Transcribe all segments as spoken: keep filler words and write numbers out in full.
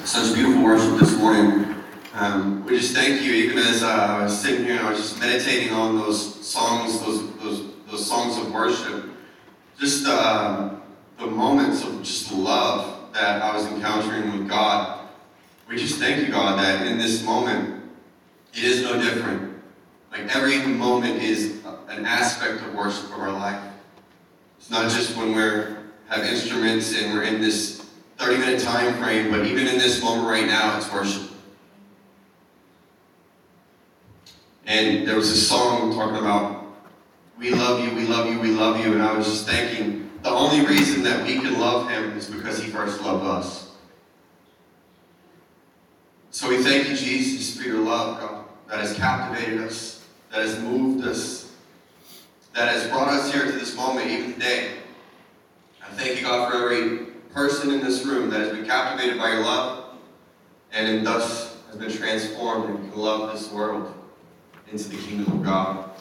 Such beautiful worship this morning. Um, we just thank you. Even as uh, I was sitting here, I was just meditating on those songs, those those those songs of worship. Just uh, the moments of just love that I was encountering with God. We just thank you, God, that in this moment, it is no different. Like every moment is an aspect of worship of our life. It's not just when we're have instruments and we're in this thirty minute time frame, but even in this moment right now, it's worship. And there was this song talking about, we love you, we love you, we love you, and I was just thinking, the only reason that we can love him is because he first loved us. So we thank you, Jesus, for your love, God, that has captivated us, that has moved us, that has brought us here to this moment, even today. I thank you, God, for every person in this room that has been captivated by your love and thus has been transformed and can love this world into the kingdom of God.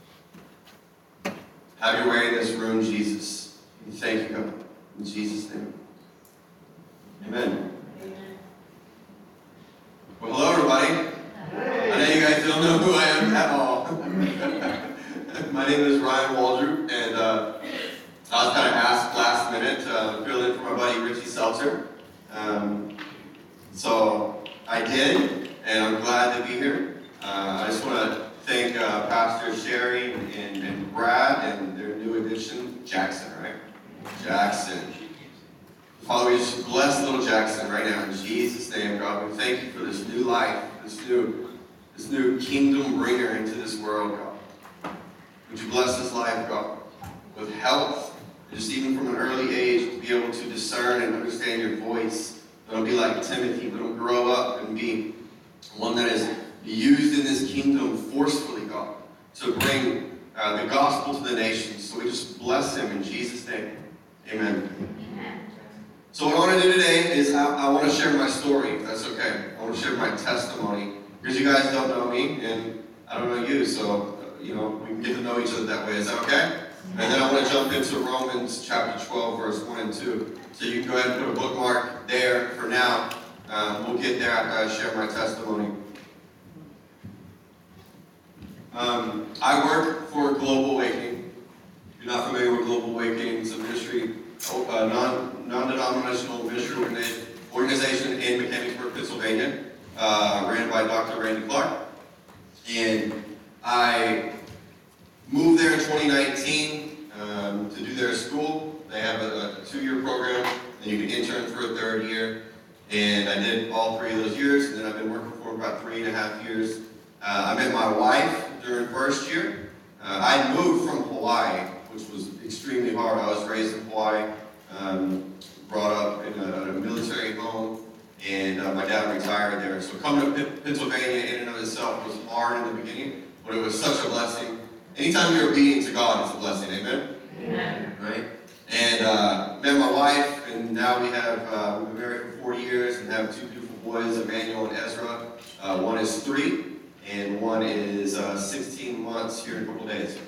Have your way in this room, Jesus. We thank you, God. In Jesus' name. Amen. Amen. Well, hello, everybody. Hey. I know you guys don't know who I am at all. My name is Ryan Waldrop, and uh, I was kind of asked last minute to uh, fill in for my buddy Richie Seltzer. Um, so I did, and I'm glad to be here. Uh, I just want to thank uh, Pastor Sherry and, and, and Brad and their new addition, Jackson, right? Jackson. Father, we just bless little Jackson right now in Jesus' name, God. We thank you for this new life, this new, this new kingdom bringer into this world, God. Would you bless his life, God, with health, just even from an early age, to be able to discern and understand your voice. Don't be like Timothy, but don't grow up and be one that is used in this kingdom forcefully, God, to bring uh, the gospel to the nations. So we just bless him in Jesus' name. Amen. Amen. So what I want to do today is I, I want to share my story, if that's okay. I want to share my testimony, because you guys don't know me, and I don't know you, so, uh, you know, we can get to know each other that way. Is that okay? And then I want to jump into Romans chapter twelve, verse one and two. So you can go ahead and put a bookmark there for now. Um, we'll get there after I share my testimony. Um, I work for Global Awakening. If you're not familiar with Global Awakening, it's a ministry, uh, non, non-denominational ministry organization in Mechanicsburg, Pennsylvania, uh, ran by Doctor Randy Clark. And I moved there in twenty nineteen um, to do their school. They have a, a two-year program, and you can intern for a third year. And I did all three of those years, and then I've been working for about three and a half years. Uh, I met my wife during first year. Uh, I moved from Hawaii, which was extremely hard. I was raised in Hawaii, um, brought up in a, a military home, and uh, my dad retired there. So coming to P- Pennsylvania in and of itself was hard in the beginning, but it was such a blessing. Anytime you're obedient to God, it's a blessing. Amen? Amen. Right? And uh, met my wife, and now we have, uh, we've been married for four years and have two beautiful boys, Emmanuel and Ezra. Uh, one is three, and one is uh, sixteen months here in a couple days.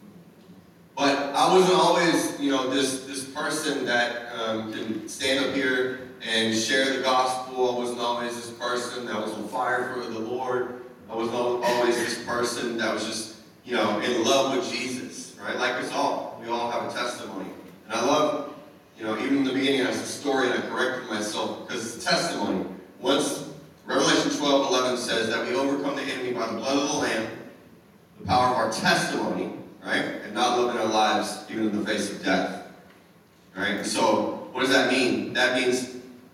But I wasn't always, you know, this, this person that um, can stand up here and share the gospel. I wasn't always this person that was on fire for the Lord. I wasn't always this person that was just, you know, in love with Jesus, right? Like us all. We all have a testimony. And I love, you know, even in the beginning, I was a story and I corrected myself because it's a testimony. Once Revelation twelve eleven says that we overcome the enemy by the blood of the Lamb, the power of our testimony, right? And not living our lives even in the face of death, right? And so what does that mean? That means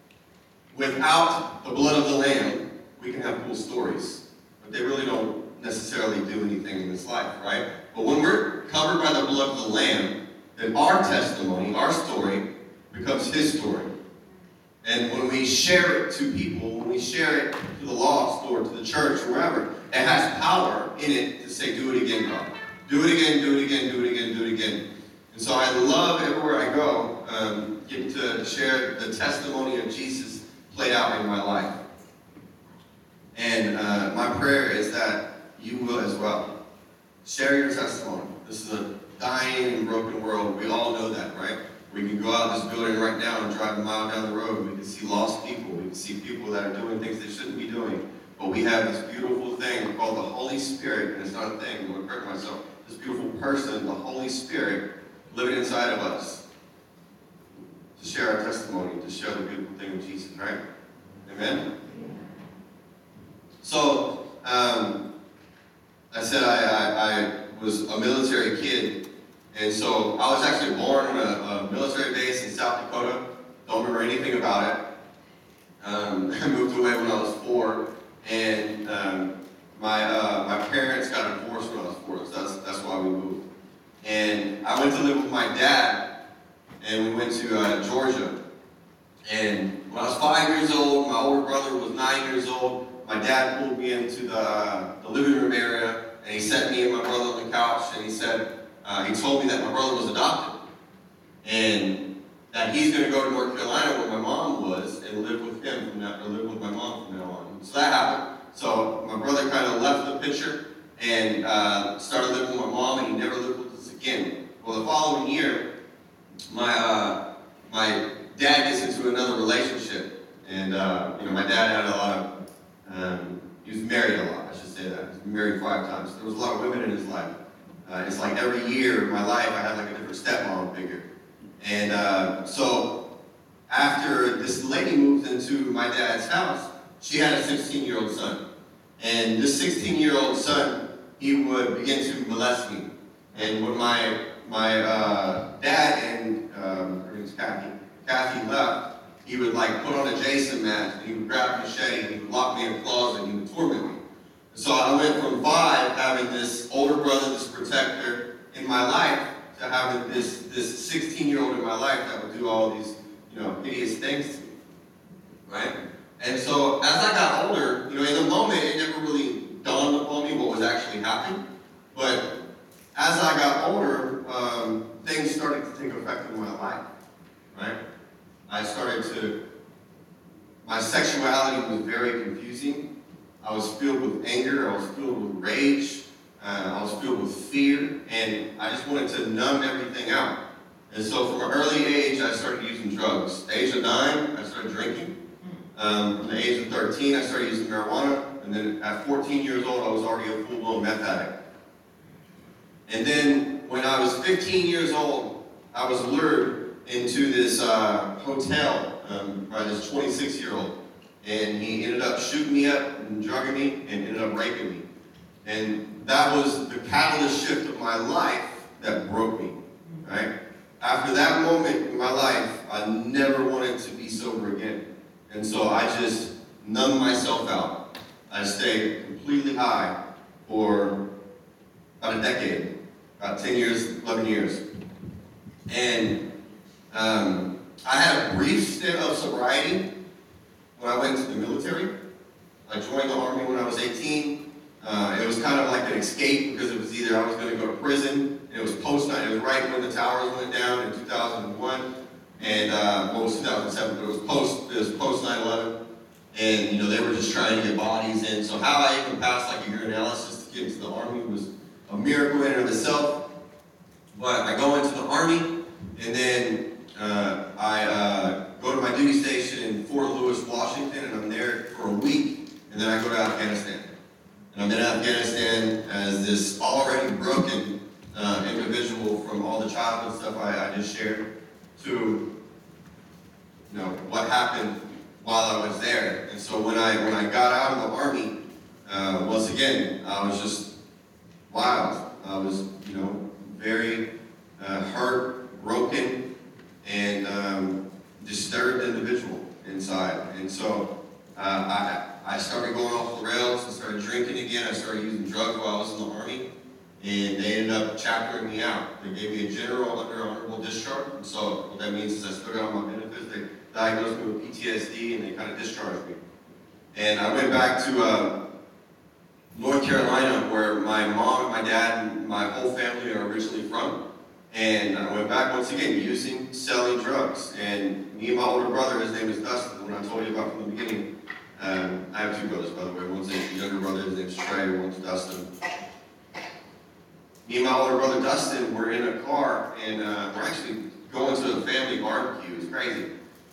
without the blood of the Lamb, we can have cool stories, but they really don't necessarily do anything in this life, right? But when we're covered by the blood of the Lamb, then our testimony, our story, becomes his story. And when we share it to people, when we share it to the lost or to the church or wherever, it has power in it to say, do it again, God. Do it again, do it again, do it again, do it again. And so I love everywhere I go, um, getting to share the testimony of Jesus played out in my life. And uh, my prayer is that you will as well. Share your testimony. This is a dying and broken world. We all know that, right? We can go out of this building right now and drive a mile down the road. We can see lost people. We can see people that are doing things they shouldn't be doing. But we have this beautiful thing called the Holy Spirit, and it's not a thing, I'm going to correct myself. This beautiful person, the Holy Spirit, living inside of us to share our testimony, to share the beautiful thing of Jesus, right? Amen? So, um, I said I, I, I was a military kid, and so I was actually born on a, a military base in South Dakota. Don't remember anything about it. Um, I moved away when I was four, and um, my uh, my parents got divorced when I was four, so that's, that's why we moved. And I went to live with my dad, and we went to uh, Georgia. And when I was five years old, my older brother was nine years old. My dad pulled me into the, uh, the living room area, and he set me and my brother on the couch, and he said, uh, he told me that my brother was adopted, and that he's going to go to North Carolina where my mom was and live with him from that, or live with my mom from now on. So that happened. So my brother kind of left the picture and uh, started living with my mom, and he never lived with us again. Well, the following year, my uh, my dad gets into another relationship, and uh, you know, my dad had a lot of Um, he was married a lot, I should say that. He was married five times. There was a lot of women in his life. Uh, it's like every year in my life, I had like a different stepmom figure. And uh, so after this lady moved into my dad's house, she had a sixteen-year-old son. And this sixteen-year-old son, he would begin to molest me. And when my my uh, dad and um, her name's Kathy, Kathy left, he would like put on a Jason mask, and he would grab a machete, and he would lock me in a closet, and he would torment me. And so I went from five, having this older brother, this protector in my life, to having this this sixteen-year-old in my life that would do all these, you know, hideous things to me, right? And so as I got older, you know, in the moment, it never really dawned upon me what was actually happening. But as I got older, um, things started to take effect in my life, right? I started to, my sexuality was very confusing. I was filled with anger, I was filled with rage, uh, I was filled with fear, and I just wanted to numb everything out. And so from an early age, I started using drugs. At the age of nine, I started drinking. Um, from the age of thirteen, I started using marijuana, and then at fourteen years old, I was already a full-blown meth addict. And then when I was fifteen years old, I was lured into this uh, hotel um, by this twenty-six-year-old, and he ended up shooting me up and drugging me and ended up raping me. And that was the catalyst shift of my life that broke me, right? After that moment in my life, I never wanted to be sober again. And so I just numbed myself out. I stayed completely high for about a decade, about ten years, eleven years. And Um, I had a brief stint of sobriety when I went to the military. I joined the Army when I was eighteen. Uh, it was kind of like an escape because it was either I was going to go to prison, and it was post nine. It was right when the towers went down in two thousand one, and uh, well, it was two thousand seven, but it was post. It was post nine eleven, and you know they were just trying to get bodies in. So how I even passed like a urinalysis to get into the Army was a miracle in and of itself. But I go into the Army, and then uh, I uh, go to my duty station in Fort Lewis, Washington, and I'm there for a week, and then I go to Afghanistan. And I'm in Afghanistan as this already broken uh, individual from all the childhood stuff I, I just shared to, you know, what happened while I was there. And so when I when I got out of the Army, uh, once again, I was just wild. I was, you know, very uh, hurt, broken, and um, disturbed individual inside. And so uh, I, I started going off the rails and started drinking again. I started using drugs while I was in the Army, and they ended up chaptering me out. They gave me a general under honorable discharge. And so what that means is I still got all my benefits. They diagnosed me with P T S D, and they kind of discharged me. And I went back to uh, North Carolina, where my mom and my dad and my whole family are originally from. And I went back once again, using, selling drugs. And me and my older brother, his name is Dustin, when I told you about from the beginning. Um, I have two brothers, by the way. One's a younger brother, his name's Trey, one's Dustin. Me and my older brother, Dustin, were in a car, and uh, we're actually going to a family barbecue. It's crazy.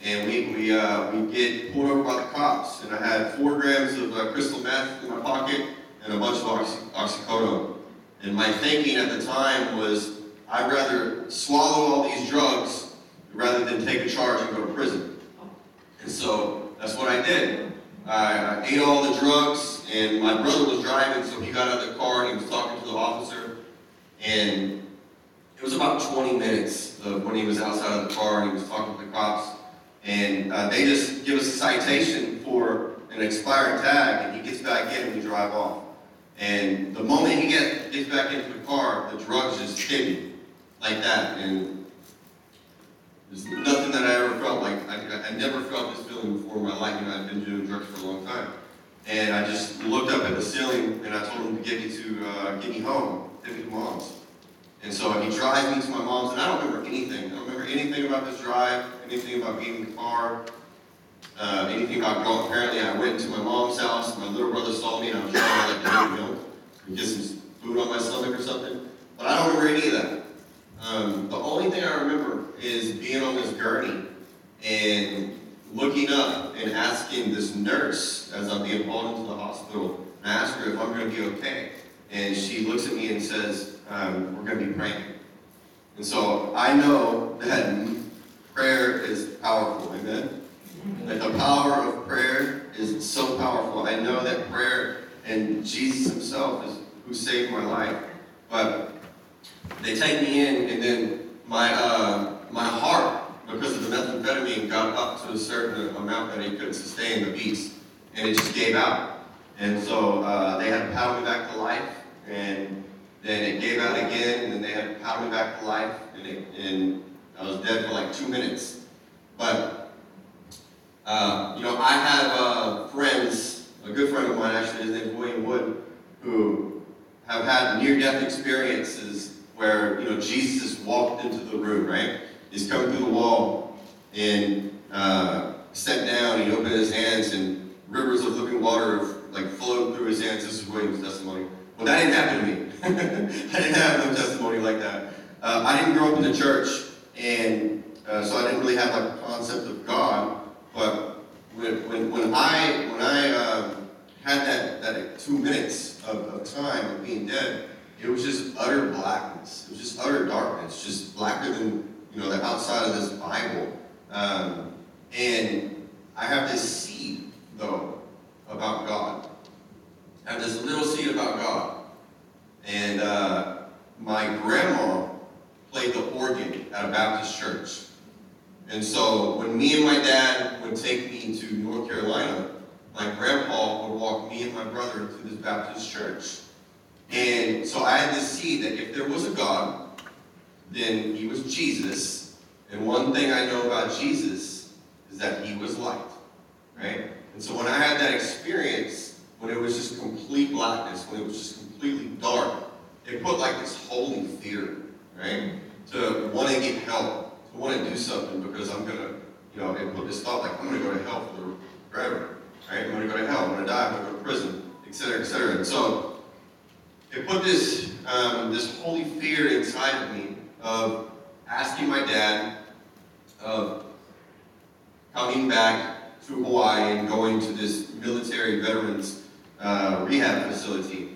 and we we uh, we get pulled over by the cops, and I had four grams of uh, crystal meth in my pocket and a bunch of oxy, oxycodone. And my thinking at the time was, I'd rather swallow all these drugs rather than take a charge and go to prison. And so that's what I did. I, I ate all the drugs, and my brother was driving, so he got out of the car and he was talking to the officer. And it was about twenty minutes of when he was outside of the car and he was talking to the cops. And uh, they just give us a citation for an expired tag, and he gets back in and we drive off. And the moment he get, gets back into the car, the drugs just hit me like that. And there's nothing that I ever felt like. I, I never felt this feeling before in my life. You know, I've been doing drugs for a long time. And I just looked up at the ceiling and I told him to get me to uh, get me home, take me to mom's. And so he drives me to my mom's, and I don't remember anything. I don't remember anything about this drive, anything about being in the car, uh, anything about going. Apparently, I went to my mom's house. My little brother saw me, and I was trying to like drink milk and get some food on my stomach or something. But I don't remember any of that. Um, the only thing I remember is being on this gurney and looking up and asking this nurse as I'm being hauled into the hospital, and I ask her if I'm going to be okay. And she looks at me and says, um, we're going to be praying. And so I know that prayer is powerful, amen? That the power of prayer is so powerful. I know that prayer and Jesus himself is who saved my life. But they take me in, and then my uh, my heart, because of the methamphetamine, got up to a certain amount that it couldn't sustain the beats, and it just gave out. And so uh, they had to paddle me back to life, and then it gave out again, and then they had to paddle me back to life, and, it, and I was dead for like two minutes. But, uh, you know, I have uh, friends, a good friend of mine actually, his name is William Wood, who have had near-death experiences where, you know, Jesus walked into the room, right? He's come through the wall and uh, stepped down, and he opened his hands, and rivers of living water like flowed through his hands. This is William's testimony. Well, that didn't happen to me. I didn't have no testimony like that. Uh, I didn't grow up in the church, and uh, so I didn't really have like a concept of God. But when when, when I when I uh, had that that two minutes of, of time of being dead, it was just utter blackness. It was just utter darkness, just blacker than, you know, the outside of this Bible. Um, and I have this seed though about God. I have this little seed about God. And uh, my grandma played the organ at a Baptist church. And so when me and my dad would take me to North Carolina, my grandpa would walk me and my brother to this Baptist church. And so I had this seed that if there was a God, then he was Jesus. And one thing I know about Jesus is that he was light, right? And so when I had that experience, when it was just complete blackness, when it was just completely dark, it put like this holy fear, right? To want to get help, to want to do something, because I'm going to, you know, it put this thought like, I'm going to go to hell for forever, right? I'm going to go to hell, I'm going to die, I'm going to go to prison, et cetera, et cetera. And so it put this, um, this holy fear inside of me of asking my dad, of coming back to Hawaii and going to this military veterans uh, rehab facility.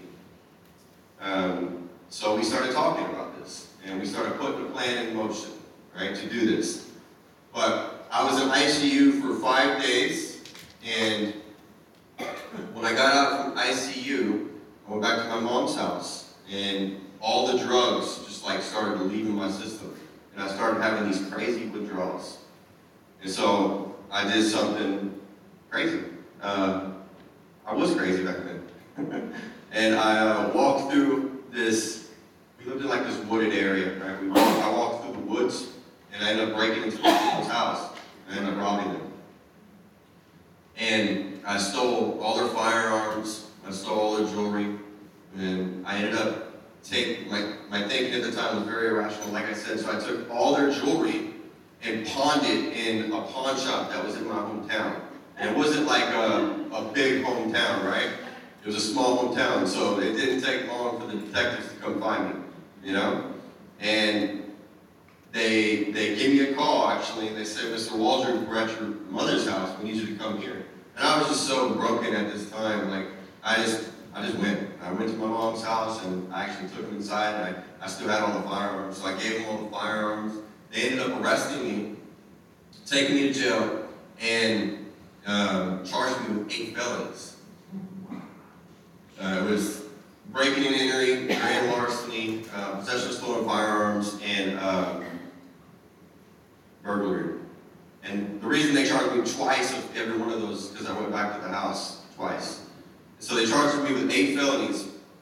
Um, so we started talking about this, and we started putting a plan in motion, right, to do this. But I was in I C U for five days, and when I got out from I C U, I went back to my mom's house, and all the drugs just like started leaving my system, and I started having these crazy withdrawals. And so I did something crazy. Uh, I was crazy back then. And I uh, walked through this, we lived in like this wooded area, right? We walked, I walked through the woods, and I ended up breaking into people's house, and I ended up robbing them. And I stole all their firearms, I stole all their jewelry, and I ended up taking, my, my thinking at the time was very irrational, like I said, so I took all their jewelry and pawned it in a pawn shop that was in my hometown. And it wasn't like a, a big hometown, right? It was a small hometown, so it didn't take long for the detectives to come find me, you know? And they they gave me a call, actually, and they said, Mister Waldron, we're at your mother's house. We need you to come here. And I was just so broken at this time. Like, I just I just went. I went to my mom's house, and I actually took them inside, and I, I still had all the firearms. So I gave them all the firearms. They ended up arresting me, taking me to jail, and um, charged me with eight felonies. Uh, it was breaking and entering, grand larceny, uh, possession of stolen firearms, and um, burglary. And the reason they charged me twice of every one of those is because I went back to the house twice. So they charged me with eight felonies,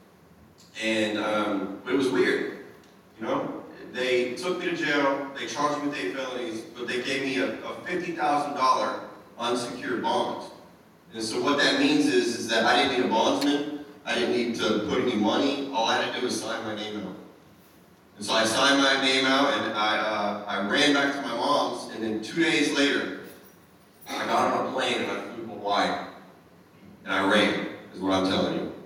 and um, it was weird, you know? They took me to jail, they charged me with eight felonies, but they gave me a, a fifty thousand dollars unsecured bond. And so what that means is, is that I didn't need a bondsman, I didn't need to put any money, all I had to do was sign my name out. And so I signed my name out, and I, uh, I ran back to my mom's, and then two days later, I got on a plane and I flew to Hawaii. And I ran, is what I'm telling you.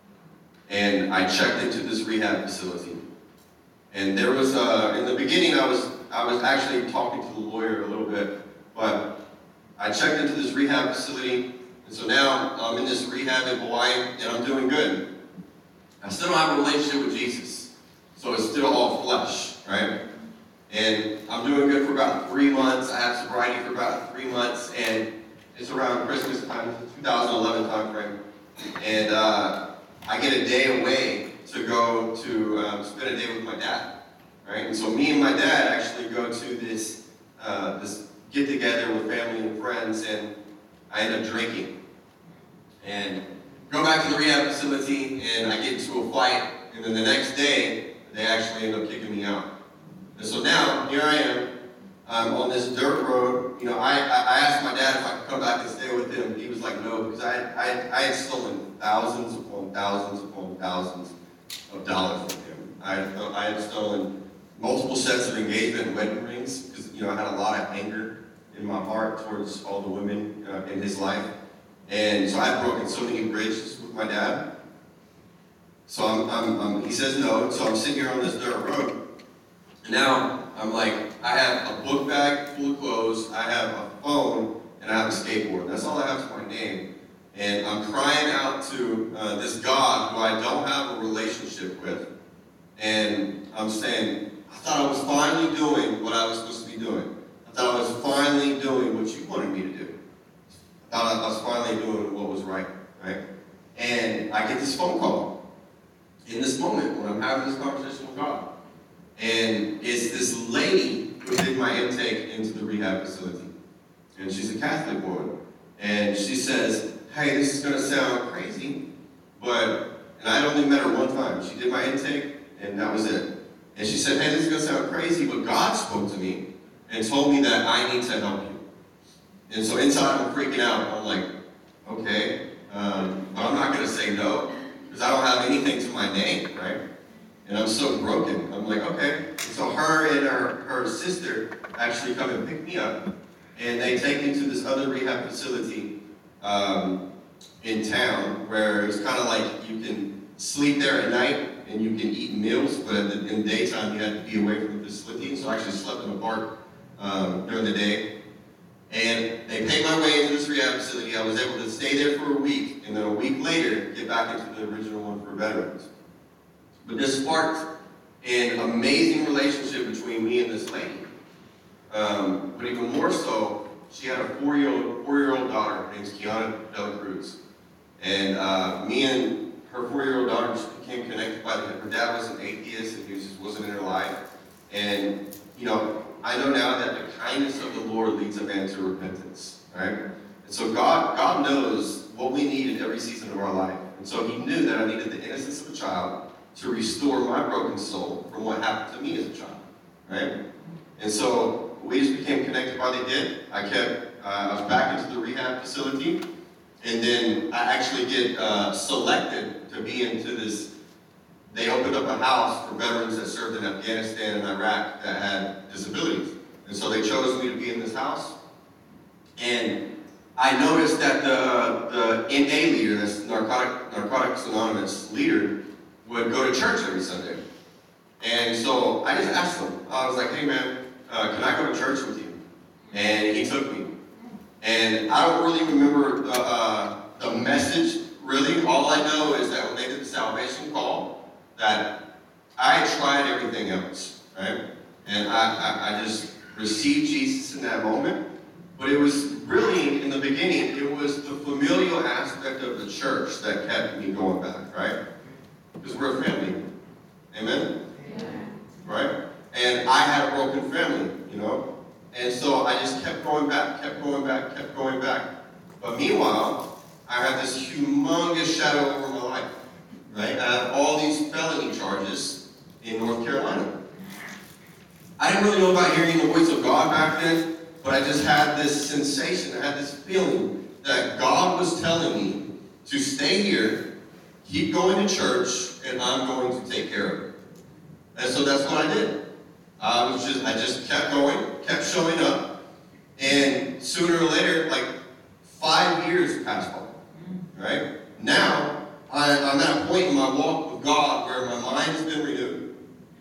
And I checked into this rehab facility. And there was, uh, in the beginning, I was, I was actually talking to the lawyer a little bit, but I checked into this rehab facility, and so now I'm in this rehab in Hawaii, and I'm doing good. I still don't have a relationship with Jesus, so it's still all flesh, right? And I'm doing good for about three months. I have sobriety for about three months, and it's around Christmas time, twenty eleven time frame, and uh, I get a day away to go to um, spend a day with my dad, right? And so me and my dad actually go to this uh, this get together with family and friends, and I end up drinking. And go back to the rehab facility, and I get into a fight, and then the next day, they actually end up kicking me out. And so now, here I am, I'm on this dirt road. You know, I, I asked my dad if I could come back and stay with him. He was like, no, because I, I, I had stolen thousands upon thousands upon thousands of dollars from him. I had, I had stolen multiple sets of engagement and wedding rings, because, you know, I had a lot of anger in my heart towards all the women uh, in his life. And so I've broken so many bridges with my dad. So I'm, I'm, I'm, he says no, so I'm sitting here on this dirt road. And now I'm like, I have a book bag full of clothes, I have a phone, and I have a skateboard. That's all I have to my name. And I'm crying out to uh, this God who I don't have a relationship with. And I'm saying, I thought I was finally doing what I was supposed to be doing. I thought I was finally doing what you wanted me to do. I thought I was finally doing what was right, right? And I get this phone call in this moment when I'm having this conversation with God. And it's this lady who did my intake into the rehab facility. And she's a Catholic woman. And she says, hey, this is going to sound crazy, but, and I'd only met her one time. She did my intake, and that was it. And she said, hey, this is going to sound crazy, but God spoke to me and told me that I need to help you. And so inside I'm freaking out. I'm like, okay, um, but I'm not going to say no, because I don't have anything to my name, right? And I'm so broken. I'm like, okay. And so her and her, her sister actually come and pick me up, and they take me to this other rehab facility um, in town, where it's kind of like you can sleep there at night and you can eat meals, but in the, in the daytime you have to be away from the facility. So I actually slept in a park um, during the day. And they paid my way into this rehab facility. I was able to stay there for a week, and then a week later, get back into the original one for veterans. But this sparked an amazing relationship between me and this lady. Um, but even more so, she had a four-year-old four-year-old daughter named Kiana Dela Cruz. And uh, me and her four-year-old daughter just became connected by the, her dad was an atheist, and he just wasn't in her life. And, you know, I know now that the kindness of the Lord leads a man to repentance, right? And so God, God knows what we need in every season of our life. And so he knew that I needed the innocence of a child to restore my broken soul from what happened to me as a child, right? And so we just became connected by the gift. I kept, uh, I was back into the rehab facility, and then I actually get uh, selected to be into this. They opened up a house for veterans that served in Afghanistan and Iraq that had disabilities. And so they chose me to be in this house. And I noticed that the, the N A leader, this Narcotic, Narcotics Anonymous leader, would go to church every Sunday. And so I just asked him, I was like, hey man, uh, can I go to church with you? And he took me. And I don't really remember the, uh, the message, really. All I know is that when they did the salvation call, that I had tried everything else, right? And I, I, I just received Jesus in that moment. But it was really, in the beginning, it was the familial aspect of the church that kept me going back, right? Because we're a family. Amen? Amen? Right? And I had a broken family, you know? And so I just kept going back, kept going back, kept going back. But meanwhile, I had this humongous shadow over my life, right? I have all these felony charges in North Carolina. I didn't really know about hearing the voice of God back then, but I just had this sensation, I had this feeling that God was telling me to stay here, keep going to church, and I'm going to take care of it. And so that's what I did. I was just, I just kept going, kept showing up, and sooner or later, like five years passed by, right? Now, I, I'm at a point in my walk with God where my mind has been renewed.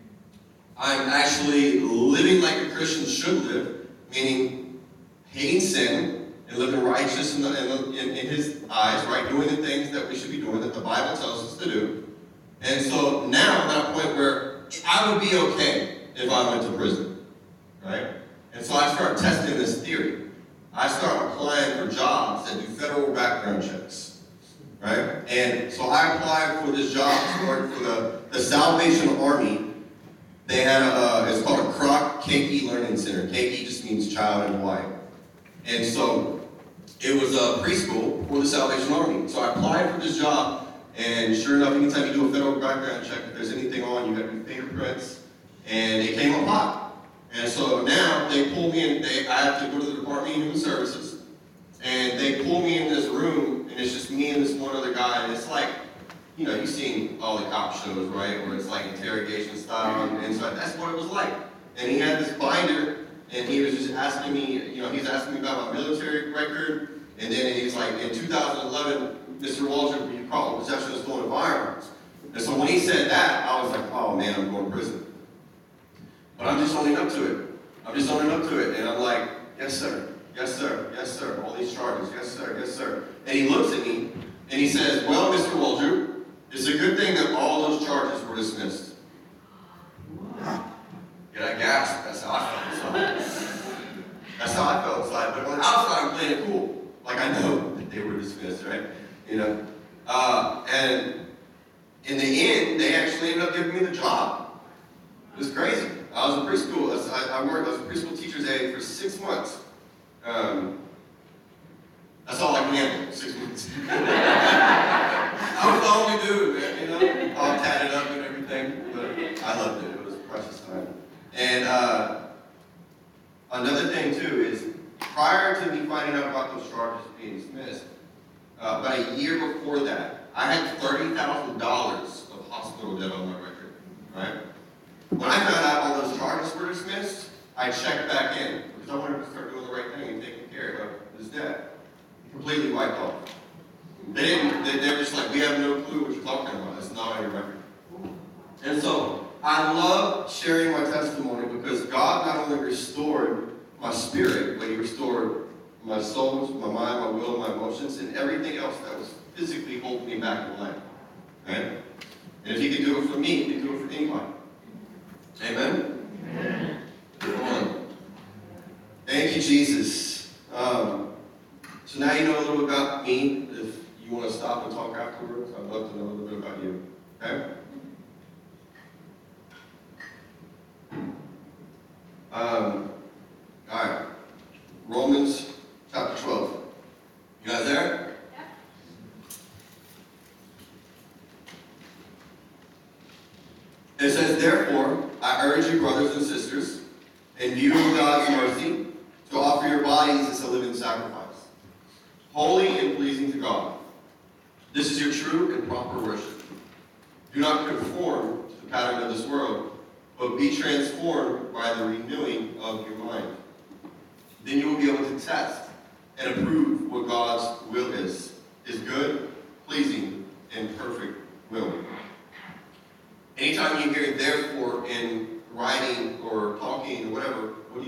I'm actually living like a Christian should live, meaning hating sin and living righteous in, the, in, in, in His eyes, right? Doing the things that we should be doing, that the Bible tells us to do. And so now I'm at a point where I would be okay if I went to prison, right? And so I start testing this theory. I start applying for jobs that do federal background checks, right? And so I applied for this job to work for the, the Salvation Army. They had a, it's called a Kroc Keiki Learning Center. Keiki just means child in Hawaii. And so it was a preschool for the Salvation Army. So I applied for this job, and sure enough, anytime you do a federal background check, if there's anything on, you got to do fingerprints, and it came up hot. And so now they pull me in, they, I have to go to the Department of Human Services, and they pull me in this room, and it's just me and this one other guy, and it's like, you know, you've seen all the cop shows, right, where it's like interrogation style, and so that's what it was like. And he had this binder, and he was just asking me, you know, he's asking me about my military record, and then he's like, in two thousand eleven, Mister Walter, you caught possession of stolen firearms. And so when he said that, I was like, oh man, I'm going to prison. But I'm just owning up to it. I'm just owning up to it, and I'm like, yes sir, yes sir, yes sir, all these charges, yes sir, yes sir. And he looks at me, and he says, well, Mister Walter, it's a good thing that all those charges were dismissed. And I gasped. That's how I felt inside. That's how I felt inside. But on the outside, I'm playing it cool. Like I know that they were dismissed, right? You know? Uh, and in the end, they actually ended up giving me the job. It was crazy. I was in preschool. I, I worked, I was a preschool teacher's aide for six months. Um, that's all I can handle, six months. I was the only dude, man, you know, all tatted up and everything, but I loved it. It was a precious time. And uh, another thing, too, is prior to me finding out about those charges being dismissed, uh, about a year before that, I had thirty thousand dollars of hospital debt on my record, right? When I found out all those charges were dismissed, I checked back in, because I wanted to start doing the right thing and taking care of this debt. Completely wiped off. They didn't, they, they're just like, we have no clue what you're talking about. It's not on your record. And so, I love sharing my testimony because God not only restored my spirit, but He restored my soul, my mind, my will, my emotions, and everything else that was physically holding me back in life. Right? And if He could do it for me, He could do it for anybody. Amen? Amen. Come on. Thank you, Jesus. Um, so now you know a little about me. If you want to stop and talk afterwards, I'd love to know a little bit about you. Okay? Um, all right. Romans chapter twelve. You guys there? Yeah. It says, therefore, I urge you, brothers and sisters, in view of God's mercy, to offer your bodies as a living sacrifice, holy and pleasing to God. This is your true and proper worship. Do not conform to the pattern of this world, but be transformed by the renewing of your mind. Then you will be able to test and approve what God's will is, His good, pleasing, and perfect will. Anytime you hear therefore in writing or talking or whatever, what do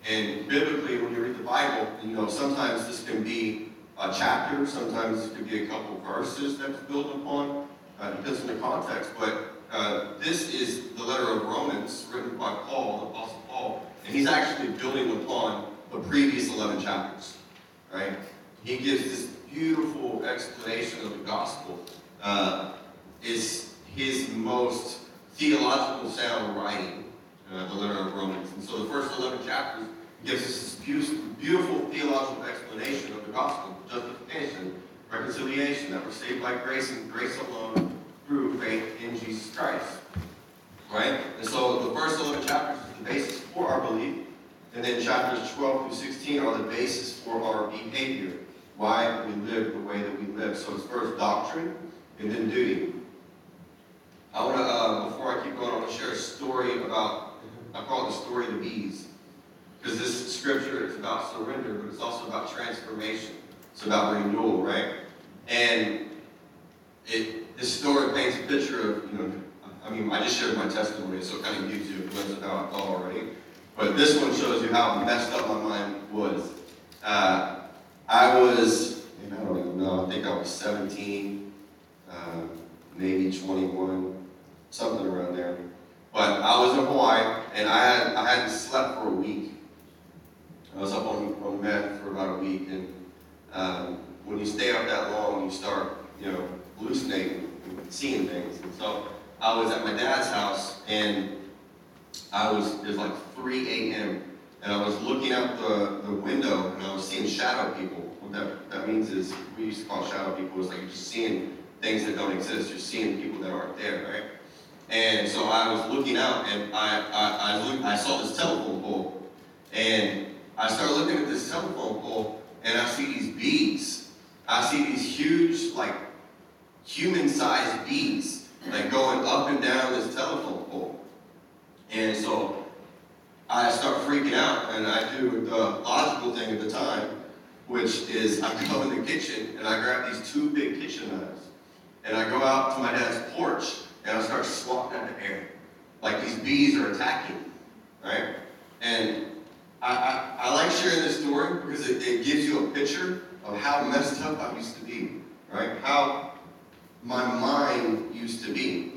And biblically, when you read the Bible, you know, sometimes this can be a chapter, sometimes it could be a couple of verses that's built upon. Uh, depends on the context, but uh, this is the letter of Romans written by Paul, the Apostle Paul, and he's actually building upon the previous eleven chapters, right? He gives this beautiful explanation of the gospel. Uh, is his most theological sound writing, uh, the letter of Romans. And so the first eleven chapters gives us this beautiful, beautiful theological explanation of the gospel, justification, reconciliation, that we're saved by grace and grace alone through faith in Jesus Christ. Right? And so the first eleven chapters is the basis for our belief, and then chapters twelve through sixteen are the basis for our behavior, why we live the way that we live. So it's first doctrine and then duty. I want to, uh, before I keep going, I want to share a story about, I call it the story of the bees. Because this scripture is about surrender, but it's also about transformation. It's about renewal, right? And it, this story paints a picture of, you know, I mean, I just shared my testimony, so it kind of gives you a glimpse of how I thought already. But this one shows you how messed up my mind was. Uh, I was, I don't even know, I think I was seventeen, uh, maybe twenty-one, something around there. But I was in Hawaii, and I had I hadn't slept for a week. I was up on, on meth for about a week, and um, when you stay up that long, you start, you know, hallucinating and seeing things. And so I was at my dad's house, and I was, it was like three a.m., and I was looking out the, the window, and I was seeing shadow people. What that, that means is, we used to call shadow people, is like you're just seeing things that don't exist. You're seeing people that aren't there, right? And so I was looking out, and I I, I, looked, I saw this telephone pole, and I started looking at this telephone pole, and I see these bees. I see these huge, like, human-sized bees, like, going up and down this telephone pole. And so I start freaking out, and I do the logical thing at the time, which is I go in the kitchen, and I grab these two big kitchen knives, and I go out to my dad's porch, and I start swatting at the air. Like these bees are attacking, right? And I, I, I like sharing this story because it, it gives you a picture of how messed up I used to be, right? How my mind used to be.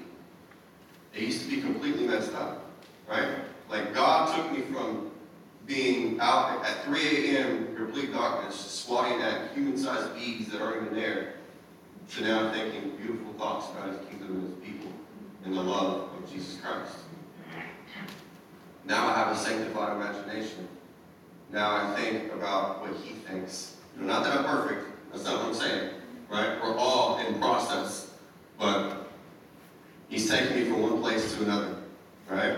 It used to be completely messed up, right? Like God took me from being out at three a.m. in complete darkness, swatting at human-sized bees that aren't even there, to now thinking beautiful thoughts about his kingdom and his people and the love of Jesus Christ. Now I have a sanctified imagination. Now I think about what he thinks. You know, not that I'm perfect, that's not what I'm saying, right? We're all in process, but he's taking me from one place to another, right?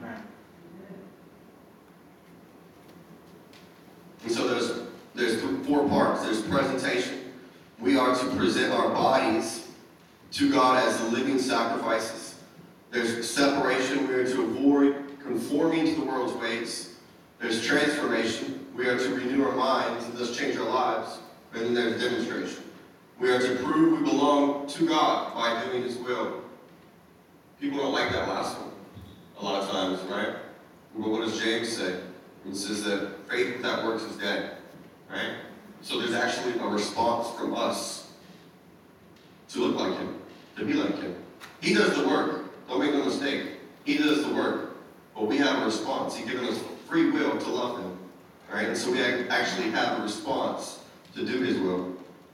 And so there's there's four parts. There's presentation. We are to present our bodies to God as living sacrifices. There's separation. We are to avoid conforming to the world's ways. There's transformation. We are to renew our minds and thus change our lives. And then there's demonstration. We are to prove we belong to God by doing his will. People don't like that last one a lot of times, right? But what does James say? It says that faith without works is dead, right? So there's actually a response from us to look like him, to be like him. He does the work. Don't make no mistake. He does the work. But we have a response. He's given us free will to love him, right? And so we actually have a response to do his will.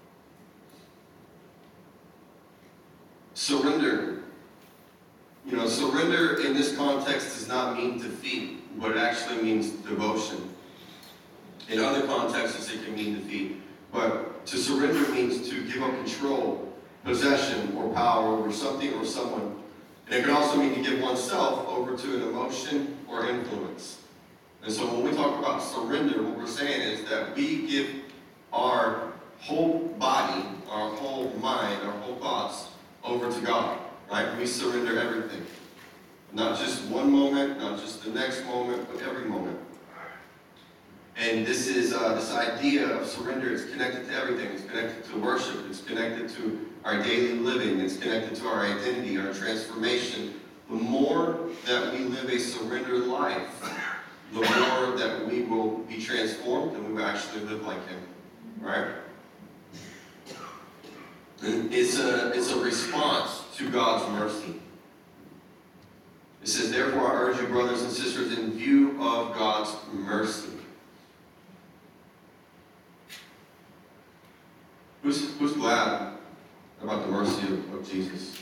Surrender. You know, surrender in this context does not mean defeat, but it actually means devotion. In other contexts, it can mean defeat. But to surrender means to give up control, possession, or power over something or someone. And it can also mean to give oneself over to an emotion or influence. And so when we talk about surrender, what we're saying is that we give our whole body, our whole mind, our whole thoughts over to God, right? We surrender everything. Not just one moment, not just the next moment, but every moment. And this is uh, this idea of surrender is connected to everything. It's connected to worship. It's connected to our daily living. It's connected to our identity, our transformation. The more that we live a surrendered life, the more that we will then we would actually live like him, right? And it's a, it's a response to God's mercy. It says, therefore I urge you, brothers and sisters, in view of God's mercy. Who's, who's glad about the mercy of, of Jesus?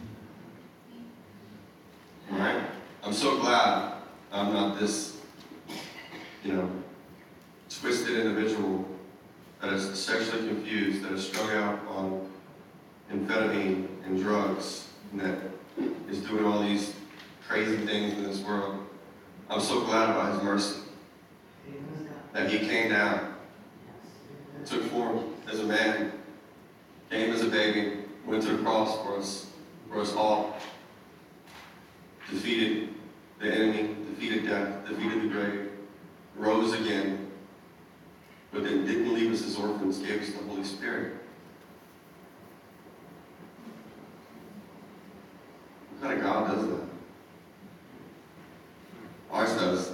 All right? I'm so glad I'm not this, you know, twisted individual that is sexually confused, that is strung out on amphetamine and drugs, and that is doing all these crazy things in this world. I'm so glad about his mercy. That he came down, took form as a man, came as a baby, went to the cross for us, for us all, defeated the enemy, defeated death, defeated the grave, rose again, but then didn't leave us as orphans, gave us the Holy Spirit. What kind of God does that? Ours does.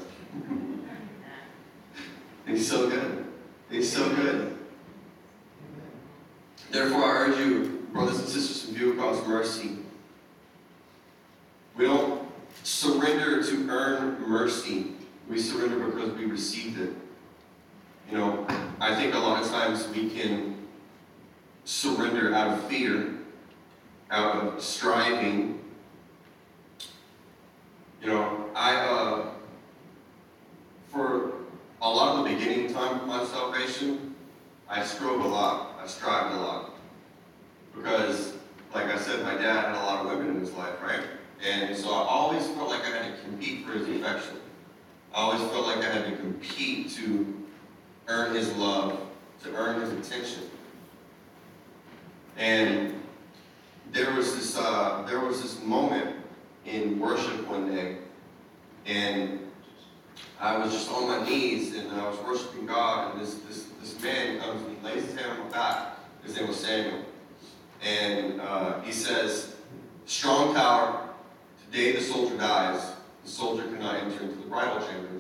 He's so good. He's so good. Therefore, I urge you, brothers and sisters, in view of God's mercy, we don't surrender to earn mercy. We surrender because we received it. You know, I think a lot of times we can surrender out of fear, out of striving. You know, I, uh, for a lot of the beginning time of my salvation, I strove a lot. I strived a lot. Because, like I said, my dad had a lot of women in his life, right? And so I always felt like I had to compete for his affection. I always felt like I had to compete to earn his love, to earn his attention. And there was this, uh, there was this moment in worship one day, and I was just on my knees, and I was worshiping God, and this this this man comes and he lays his hand on my back. His name was Samuel, and uh, he says, "Strong tower, today the soldier dies. The soldier cannot enter into the bridal chambers."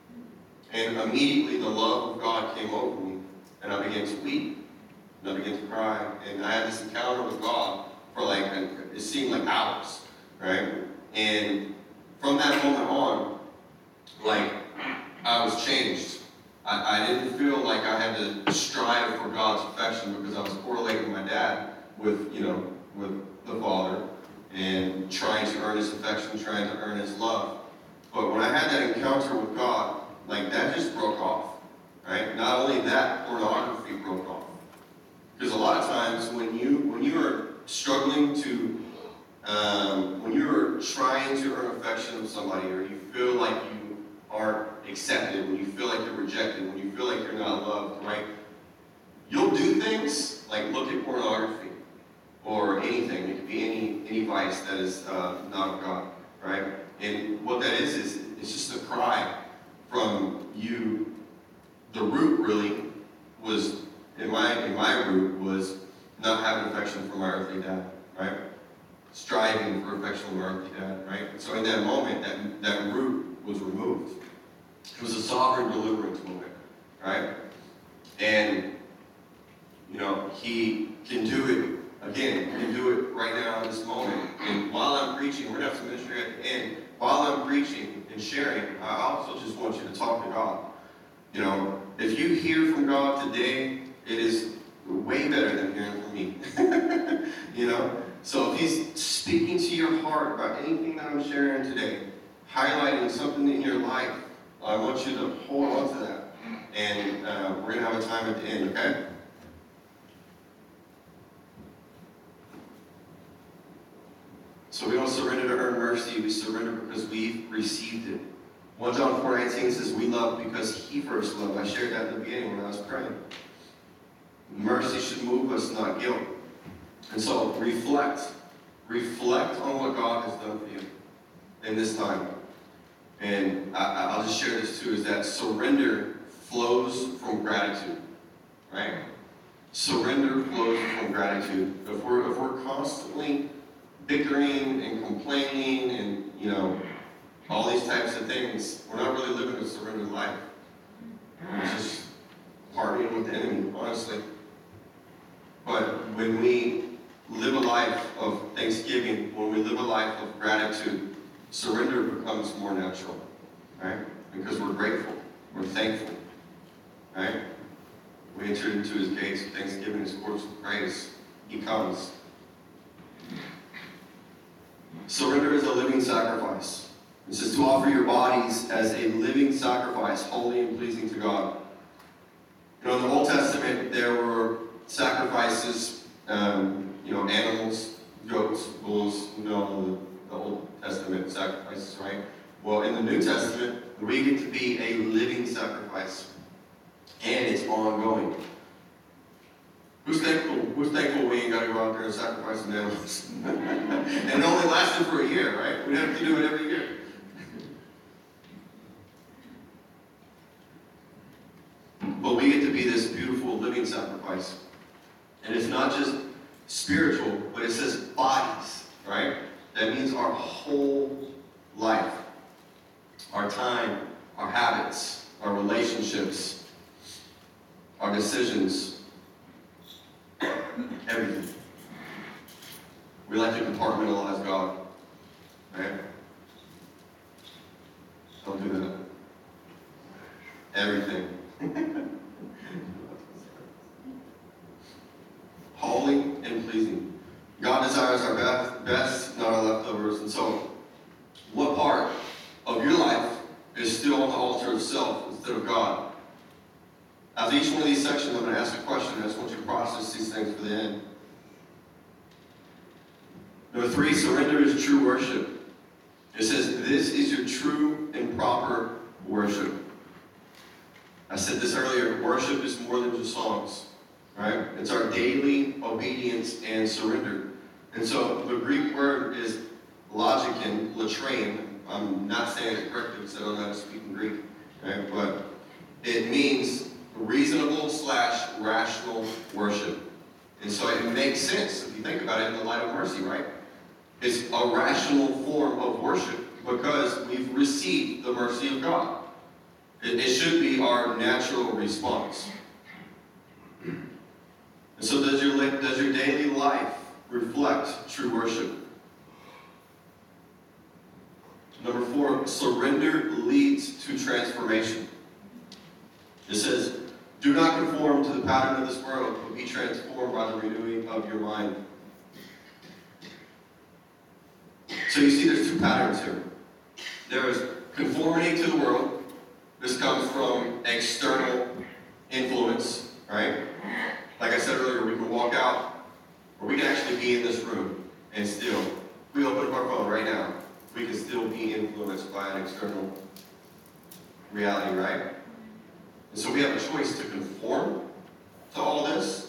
And immediately the love of God came over me, and I began to weep, and I began to cry, and I had this encounter with God for like, it seemed like hours, right? And from that moment on, like, I was changed. I, I didn't feel like I had to strive for God's affection because I was correlating my dad with, you know, with the Father and trying to earn his affection, trying to earn his love. But when I had that encounter with God, like, that just broke off, right? Not only that, pornography broke off. Because a lot of times when you when you are struggling to, um, when you are trying to earn affection of somebody, or you feel like you aren't accepted, when you feel like you're rejected, when you feel like you're not loved, right? You'll do things like look at pornography or anything. It could be any any vice that is uh, not of God, right? And what that is is it's just a cry from you. The root really was, in my in my root was not having affection for my earthly dad, right? Striving for affection from my earthly dad, right? And so in that moment, that that root was removed. It was a sovereign deliverance moment, right? And you know, he can do it again. He can do it right now in this moment. And while I'm preaching, we're gonna have some ministry at the end. While I'm preaching and sharing, I also just want you to talk to God. You know, if you hear from God today, it is way better than hearing from me. You know? So if he's speaking to your heart about anything that I'm sharing today, highlighting something in your life, I want you to hold on to that. And uh, we're going to have a time at the end, okay? So we don't surrender to earn mercy, we surrender because we've received it. First John four nineteen says, we love because he first loved. I shared that at the beginning when I was praying. Mercy should move us, not guilt. And so reflect. Reflect on what God has done for you in this time. And I, I'll just share this too, is that surrender flows from gratitude, right? Surrender flows from gratitude. If we're, if we're constantly bickering and complaining and, you know, all these types of things, we're not really living a surrendered life. It's just honestly. But when we live a life of thanksgiving, when we live a life of gratitude, surrender becomes more natural, right? Because we're grateful, we're thankful, right? We enter into his gates with thanksgiving, his courts with praise. He comes. Surrender is a living sacrifice. It says to offer your bodies as a living sacrifice, holy and pleasing to God. You know, in the Old Testament, there were sacrifices, um, you know, animals, goats, bulls, you know, the, the Old Testament sacrifices, right? Well, in the New Testament, we get to be a living sacrifice. And it's ongoing. Who's thankful, who's thankful we ain't got to go out there and sacrifice some animals? And it only lasted for a year, right? We have to do it every year. But we get to be this beautiful living sacrifice. And it's not just spiritual, but it says bodies, right? That means our whole life, our time, our habits, our relationships, our decisions, everything. We like to compartmentalize God, right? Don't do that. Everything. Holy and pleasing. God desires our best, best, not our leftovers. And so, what part of your life is still on the altar of self instead of God? After each one of these sections, I'm going to ask a question. I just want you to process these things for the end. Number three, surrender is true worship. It says, this is your true and proper worship. I said this earlier, worship is more than just songs, right? It's our daily obedience and surrender. And so the Greek word is logikin, latrain. I'm not saying it correctly because I don't know how to speak in Greek, right? But it means reasonable slash rational worship. And so it makes sense if you think about it in the light of mercy, right? It's a rational form of worship because we've received the mercy of God. It, it should be our natural response. And so does your, does your daily life reflect true worship? Number four, surrender leads to transformation. It says, do not conform to the pattern of this world, but be transformed by the renewing of your mind. So you see there's two patterns here. There is conformity to the world. This comes from external influence, right? Like I said earlier, we can walk out, or we can actually be in this room, and still, if we open up our phone right now, we can still be influenced by an external reality, right? And so we have a choice to conform to all this,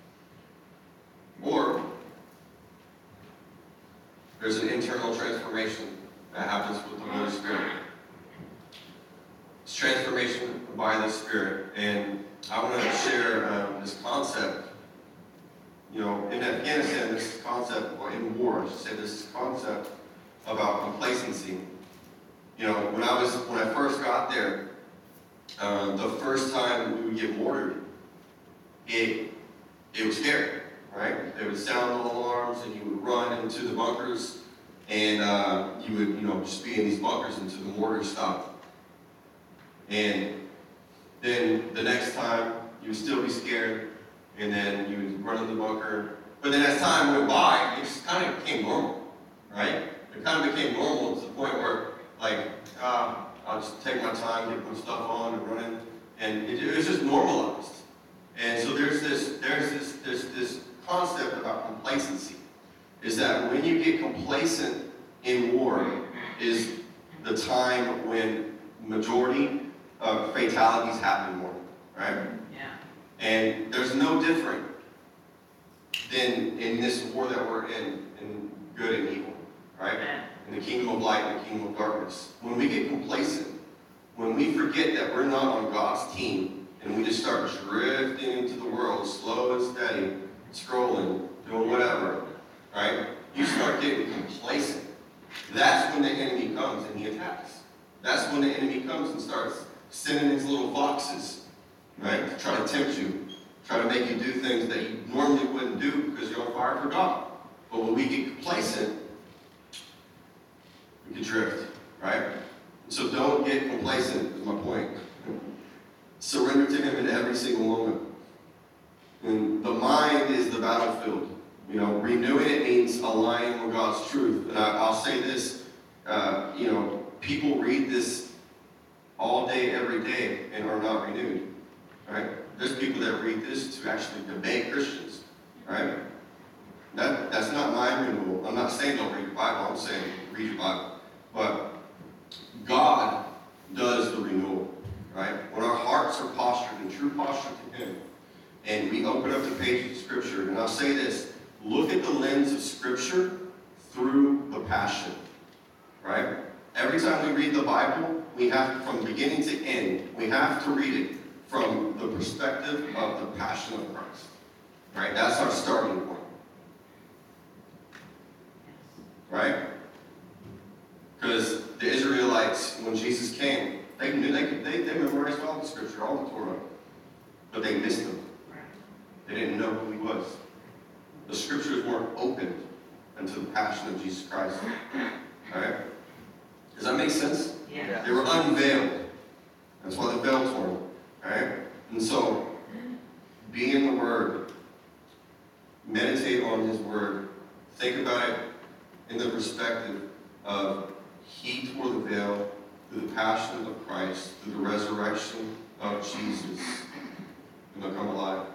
or there's an internal transformation that happens with the Holy Spirit. It's transformation by the Spirit. And I want to share um, this concept. You know, in Afghanistan, this concept, or in war, I should say, this concept about complacency. You know, when I was, when I first got there, uh, the first time we would get mortared, it, it was scary, right? They would sound the alarms, and you would run into the bunkers, and uh, you would, you know, just be in these bunkers until the mortar stopped. And then the next time, you would still be scared, and then you would run in the bunker. But then as time went by, it just kind of became normal, right? It kind of became normal to the point where, like, uh, I'll just take my time, get my stuff on, and run in, and it, it was just normalized. And so there's this, there's this, this, this concept about complacency, is that when you get complacent in war, is the time when majority of fatalities happen more, right? Yeah. And there's no different than in this war that we're in, in good and evil, right? Yeah. In the kingdom of light and the kingdom of darkness. When we get complacent, when we forget that we're not on God's team, and we just start drifting into the world, slow and steady, scrolling, doing whatever, right? You start getting complacent. That's when the enemy comes and he attacks. That's when the enemy comes and starts sending his little foxes, right, to try to tempt you. try to make you do things that you normally wouldn't do because you're on fire for God. But when we get complacent, we can drift, right? So don't get complacent, is my point. Surrender to him in every single moment. And the mind is the battlefield. You know, renewing it means aligning with God's truth. And I, I'll say this, uh, you know, people read this all day, every day, and are not renewed, right? There's people that read this to actually debate Christians, right? That, that's not my renewal. I'm not saying don't read your Bible. I'm saying read your Bible. But God does the renewal, right? When our hearts are postured in true posture to him, and we open up the pages of Scripture, and I'll say this, look at the lens of Scripture through the passion, right? Every time we read the Bible, we have, from beginning to end, we have to read it from the perspective of the passion of Christ, right? That's our starting point, right? Because the Israelites, when Jesus came, they knew they could, they, they memorized all the Scripture, all the Torah, but they missed him. They didn't know who he was. The Scriptures weren't opened unto the passion of Jesus Christ. All right? Does that make sense? Yeah. They were unveiled. That's why the veil torn. All right? And so, be in the Word. Meditate on his Word. Think about it in the perspective of he tore the veil through the passion of Christ, through the resurrection of Jesus, and become alive.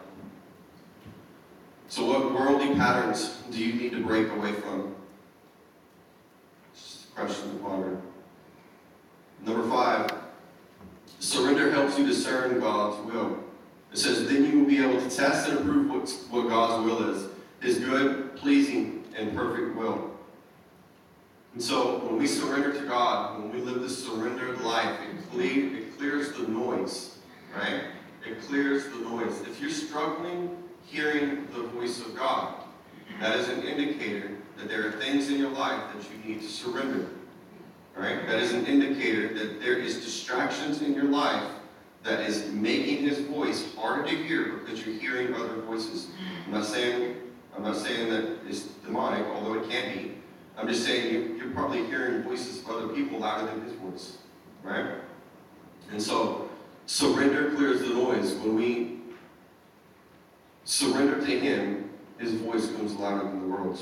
So what worldly patterns do you need to break away from? Just a question to ponder. Number five, surrender helps you discern God's will. It says, then you will be able to test and approve what, what God's will is, his good, pleasing, and perfect will. And so when we surrender to God, when we live this surrendered life, it, cle- it clears the noise, right? It clears the noise. If you're struggling hearing the voice of God, that is an indicator that there are things in your life that you need to surrender. Right? That is an indicator that there is distractions in your life that is making his voice harder to hear because you're hearing other voices. I'm not saying I'm not saying that it's demonic, although it can be. I'm just saying you, you're probably hearing voices of other people louder than his voice. Right? And so surrender clears the noise. When we surrender to him, his voice comes louder than the world's.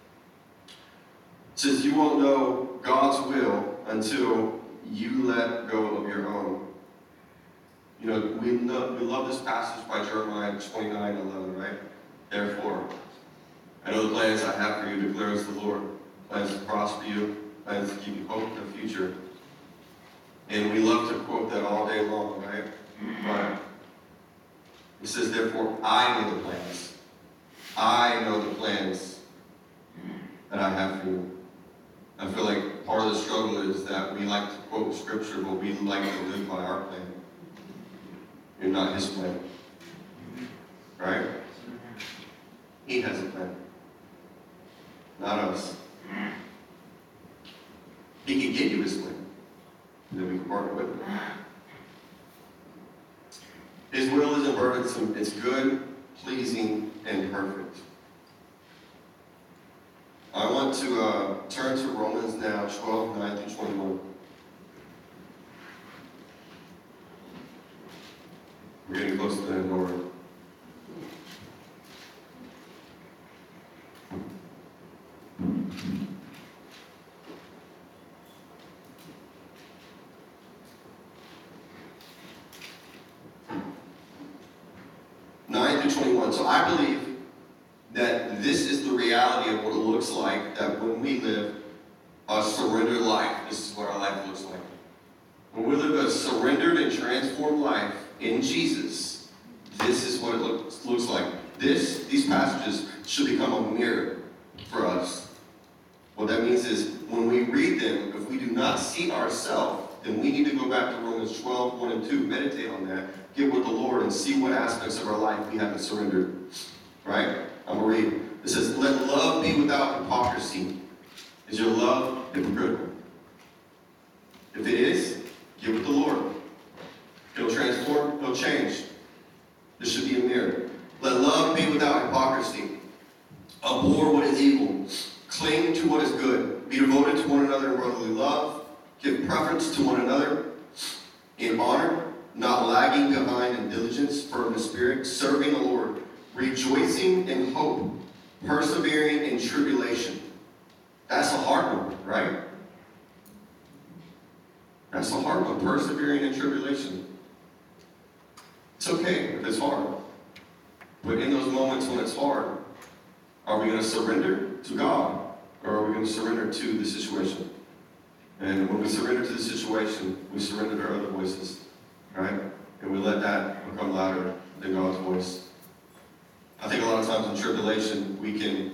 It says you won't know God's will until you let go of your own. You know, we, know, we love this passage by Jeremiah twenty-nine eleven, right? Therefore, I know the plans I have for you, declares the Lord. Plans to prosper you, plans to give you hope in the future. And we love to quote that all day long, right? But it says, therefore, I know the plans. I know the plans that I have for you. I feel like part of the struggle is that we like to quote Scripture, but we like to live by our plan. You're not his plan. Right? He has a plan. Not us. He can give you his plan. And then we can partner with him. His will isn't burdensome. It's good, pleasing, and perfect. I want to uh, turn to Romans now, twelve, nine through twenty-one. We're getting close to the end, Lord. nine through twenty-one. So I believe that this is the reality of what it looks like, that when we live a surrendered life, this is what our life looks like. When we live a surrendered and transformed life in Jesus, this is what it looks, looks like. This, these passages should become a mirror for us. What that means is, when we read them, if we do not see ourselves, then we need to go back to Romans twelve, one and two, meditate on that, get with the Lord, and see what aspects of our life we haven't surrendered. Right? I'm going to read. It says, let love be without hypocrisy. Is your love hypocritical? If it is, give it the Lord. He'll transform, he'll change. This should be a mirror. Let love be without hypocrisy. Abhor what is evil. Cling to what is good. Be devoted to one another in brotherly love. Give preference to one another in honor, not lagging behind in diligence, firm in spirit, serving the Lord, rejoicing in hope, persevering in tribulation. That's a hard one, right? That's a hard one, persevering in tribulation. It's okay if it's hard. But in those moments when it's hard, are we going to surrender to God, or are we going to surrender to the situation? And when we surrender to the situation, we surrender to our other voices, right? And we let that become louder than God's voice. I think a lot of times in tribulation, we can,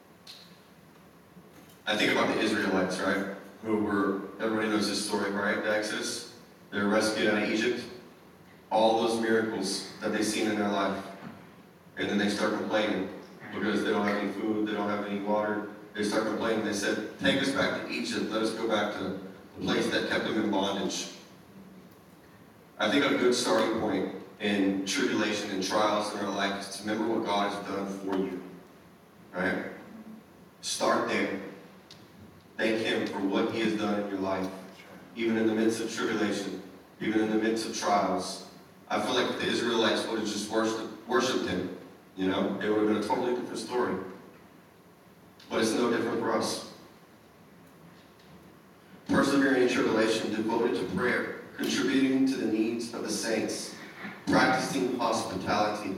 I think about the Israelites, right? Who were, everybody knows this story, right? The Exodus. They're rescued out of Egypt. All those miracles that they've seen in their life. And then they start complaining because they don't have any food, they don't have any water. They start complaining. They said, take us back to Egypt. Let us go back to the place that kept them in bondage. I think a good starting point in tribulation and trials in our life is to remember what God has done for you. Right? Start there. Thank Him for what He has done in your life. Even in the midst of tribulation. Even in the midst of trials. I feel like if the Israelites would have just worshiped, worshiped Him, you know, it would have been a totally different story. But it's no different for us. Persevering in tribulation, devoted to prayer, contributing to the needs of the saints, practicing hospitality.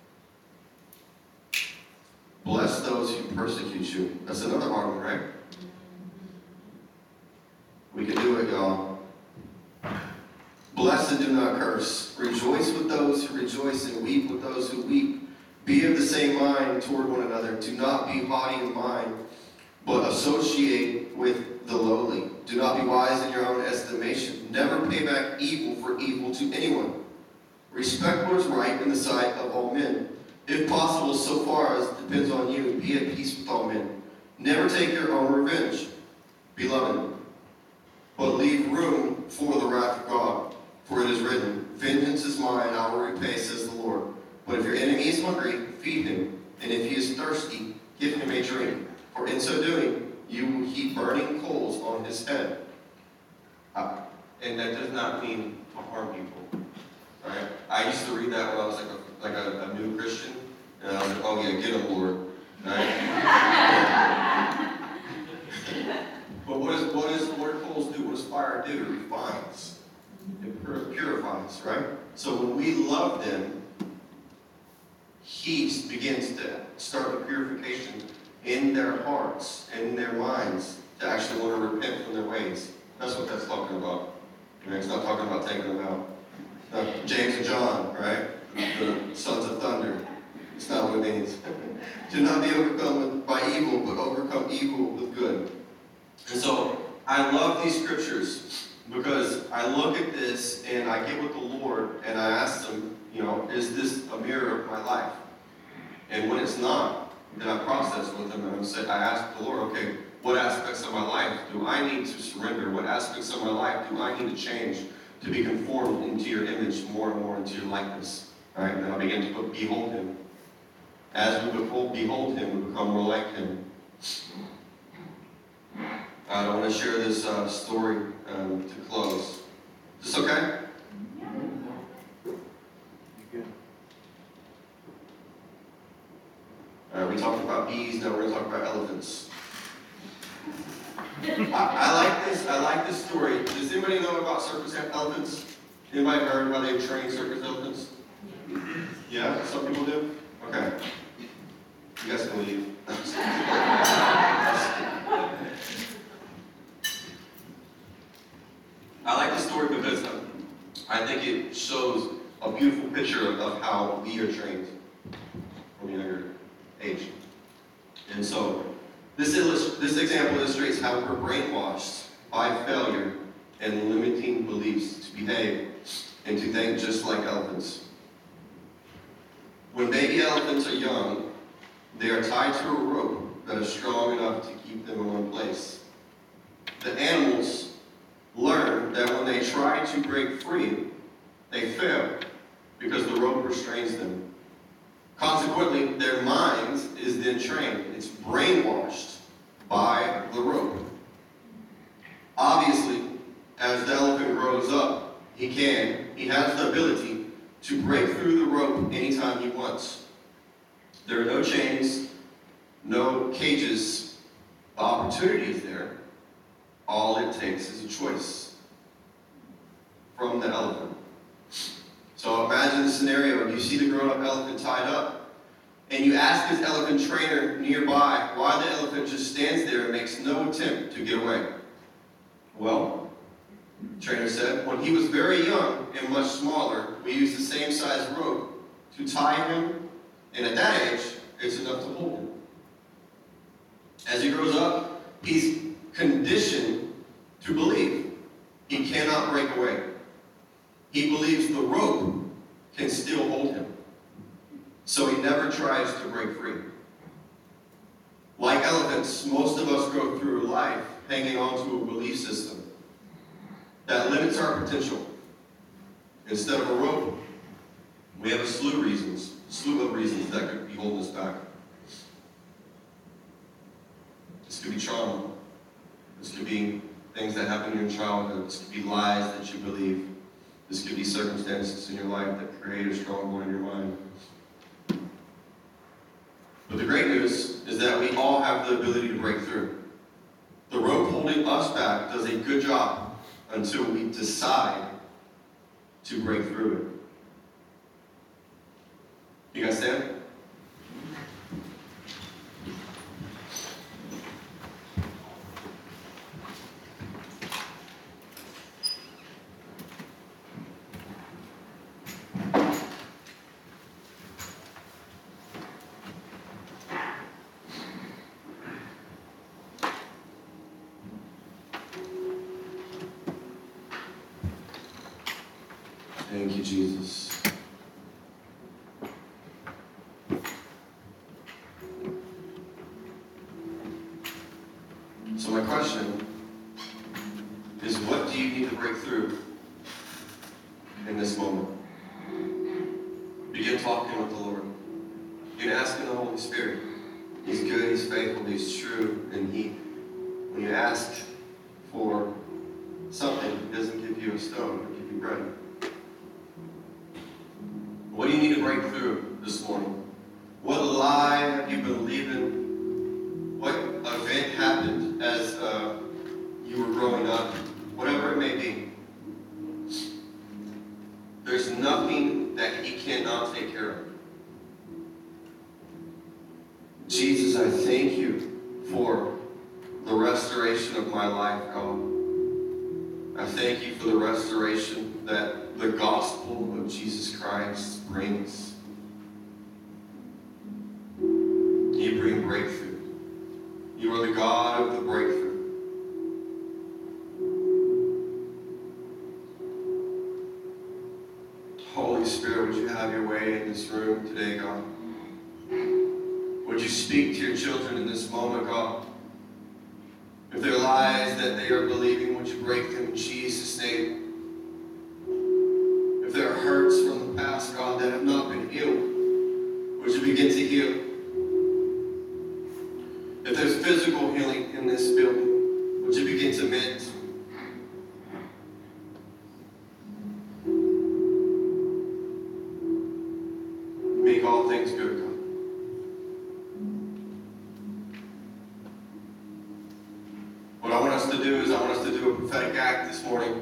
Bless those who persecute you. That's another hard one, right? We can do it, y'all. Bless and do not curse. Rejoice with those who rejoice and weep with those who weep. Be of the same mind toward one another. Do not be haughty in mind, but associate with the lowly. Do not be wise in your own estimation. Never pay back evil for evil to anyone. Respect what is right in the sight of all men. If possible, so far as it depends on you, be at peace with all men. Never take your own revenge, beloved, but leave room for the wrath of God. For it is written, vengeance is mine, I will repay, says the Lord. But if your enemy is hungry, feed him. And if he is thirsty, give him a drink. For in so doing, you will heap burning coals on his head. Uh, and that does not mean to harm people. Right? I used to read that when I was like a, like a, a new Christian. And I was like, oh yeah, get him, Lord. Right? But what, is, what, is, what do coals do? What does fire do? It refines. It purifies, right? So when we love them, He begins to start the purification in their hearts, in their minds, to actually want to repent from their ways. That's what that's talking about. Right? It's not talking about taking them out. Now, James and John, right? The sons of thunder. It's not what it means. Do not be overcome by evil, but overcome evil with good. And so, I love these scriptures because I look at this and I get with the Lord and I ask Him, you know, is this a mirror of my life? And when it's not, then I process with Him and I'm say, I ask the Lord, okay, what aspects of my life do I need to surrender? What aspects of my life do I need to change to be conformed into your image more and more into your likeness? All right, and then I begin to behold Him. As we behold, behold Him, we become more like Him. I want to share this uh, story um, to close. Is this okay? All right, we talked about bees, now we're going to talk about elephants. I, I like this. I like this story. Does anybody know about circus elephants? Anybody heard about they train circus elephants? Yeah, some people do. Okay, you guys can leave. I like this story because I think it shows a beautiful picture of, of how we are trained from a younger age. And so this, illust- this example illustrates how we're brainwashed by failure and limiting beliefs to behave and to think just like elephants. When baby elephants are young, they are tied to a rope that is strong enough to keep them in one place. The animals learn that when they try to break free, they fail because the rope restrains them. Consequently, their mind is then trained. It's brainwashed by the rope. Obviously, as the elephant grows up, he can, he has the ability to break through the rope anytime he wants. There are no chains, no cages. The opportunity is there. All it takes is a choice from the elephant. So imagine the scenario. You see the grown-up elephant tied up, and you ask his elephant trainer nearby why the elephant just stands there and makes no attempt to get away. Well, the trainer said, when he was very young and much smaller, we used the same size rope to tie him, and at that age, it's enough to hold him. As he grows up, he's conditioned to believe he cannot break away. He believes the rope can still hold him. So he never tries to break free. Like elephants, most of us go through life hanging on to a belief system that limits our potential. Instead of a rope, we have a slew of reasons, slew of reasons that could be holding us back. This could be trauma. This could be things that happened in your childhood. This could be lies that you believe. This could be circumstances in your life that create a stronghold in your mind. But the great news is that we all have the ability to break through. The rope holding us back does a good job until we decide to break through it. You guys stand? Thank you, Jesus. So my question is, what do you need to break through in this moment? Begin talking with the Lord. Begin asking the Holy Spirit. He's good, He's faithful, He's true, and He, when you ask for something, He doesn't give you a stone, He'll give you bread. What do you need to break through this morning? What lie have you been believing? What event happened as uh, you were growing up? Whatever it may be. There's nothing that He cannot take care of. Jesus, I thank you for the restoration of my life, God. I thank you for the restoration that the gospel of Jesus Christ brings. You bring breakthrough. You are the God of the breakthrough. Holy Spirit, would you have your way in this room today, God? Would you speak to your children in this moment, God? If there are lies that they are believing, would you break them in Jesus' name? If there are hurts from the past, God, that have not been healed, would you begin to heal? If there's physical healing in this building, would you begin to mend? Make all things good, God. What I want us to do is I want us to do a prophetic act this morning.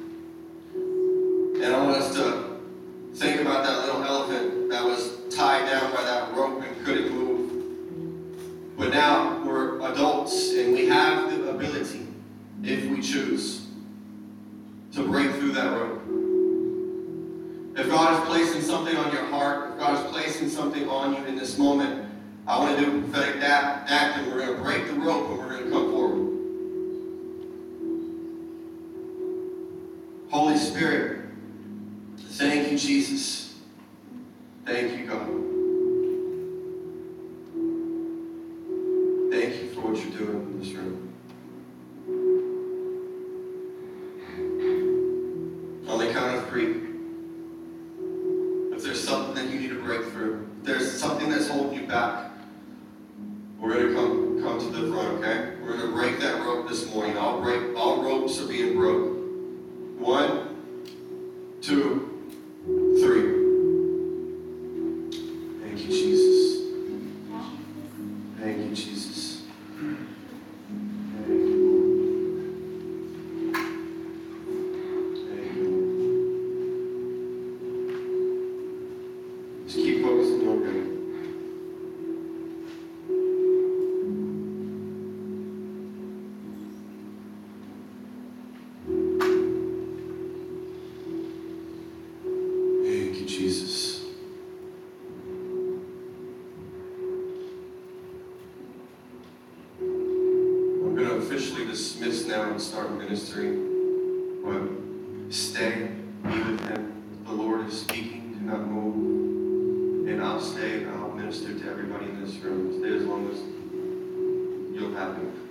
And I want us to think about that little elephant that was tied down by that rope and couldn't move. But now we're adults and we have the ability, if we choose, to break through that rope. If God is placing something on your heart, if God is placing something on you in this moment, I want to do a prophetic act and we're going to break the rope and we're going to come forward. Holy Spirit, thank you, Jesus. Thank you, God. Thank you for what you're doing in this room. On the count of three, if there's something that that you need a breakthrough, if there's something that's holding you back, we're going to come, come to the front, okay? We're going to break that rope this morning. All, break, all ropes are being broke. One, two, three. Thank you, Jesus. Thank you, Jesus. Thank you, Lord. Thank you, Lord. Just keep focusing on Him. Thank you, Jesus. I'm going to officially dismiss now and start ministry. But stay, be with Him. The Lord is speaking. Do not move. And I'll stay and I'll minister to everybody in this room. Stay as long as you'll have Him.